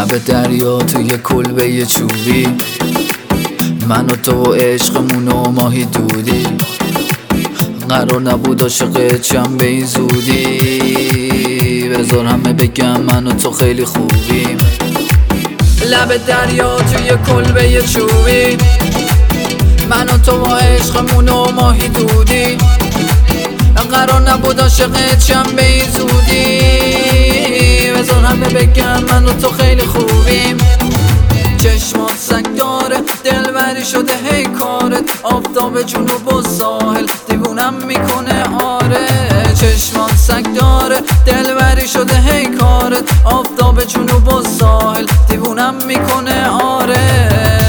لب دریا توی کلبه چوبی، من و تو و عشقمون و ماهی دودی. قرار نبود عاشق چم به این زودی، بذار همه بگم من و تو خیلی خوبیم. لب دریا توی کلبه چوبی، من و تو و عشقمون و ماهی دودی. قرار نبود عاشق چم به این زودی، بذار همه بگم من و تو خیلی خوبیم. چشمات سگ داره، دلبری شده هی کارت، آفتاب جنوب و ساحل دیوونم میکنه آره. چشمات سگ داره، دلبری شده هی کارت، آفتاب جنوب و ساحل دیوونم میکنه آره.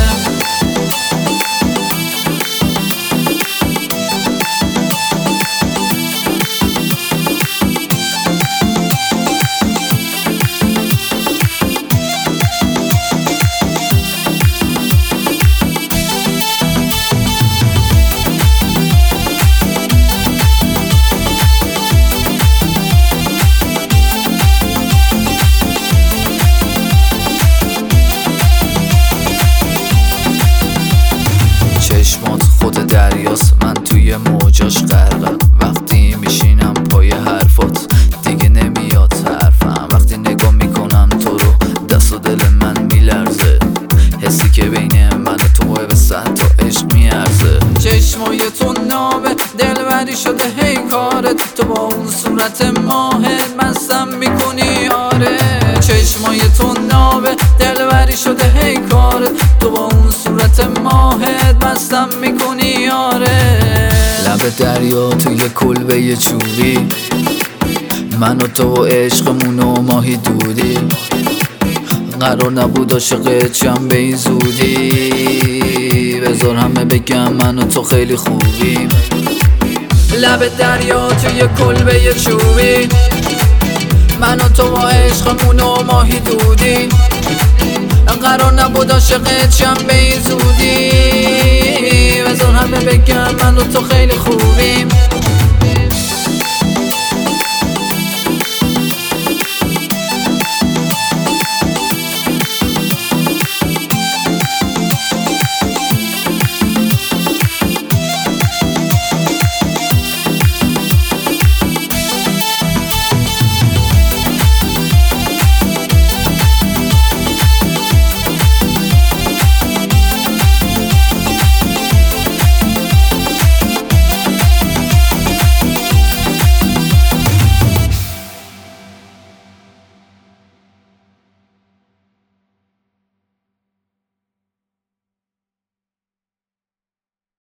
چشمات خود دریاست، من توی موجاش غرقم. وقتی میشینم پای حرفات دیگه نمیاد حرفم. وقتی نگاه میکنم تو رو دست و دل من میلرزه، حسی که بین من و توه به صد تا عشق میارزه. چشمای تو نابه، دلبری شده هی کارت، تو با اون صورت ماهت مستم میکنی آره. چشمای تو نابه، دلبری شده هی کارت، تو با اون صورت ماهت مستم میکنی آره. لب دریا توی کلبه چوبی، من و تو و عشقمون و ماهی دودی. قرار نبود عاشق چم به این زودی، بذار همه بگم من و تو خیلی خوبیم. لب دریا توی کلبه چوبی، من و تو و عشقمون و ماهی دودی. قرار نبود عاشق چم به این زودی، بذار همه بگم من و تو خیلی خوبیم.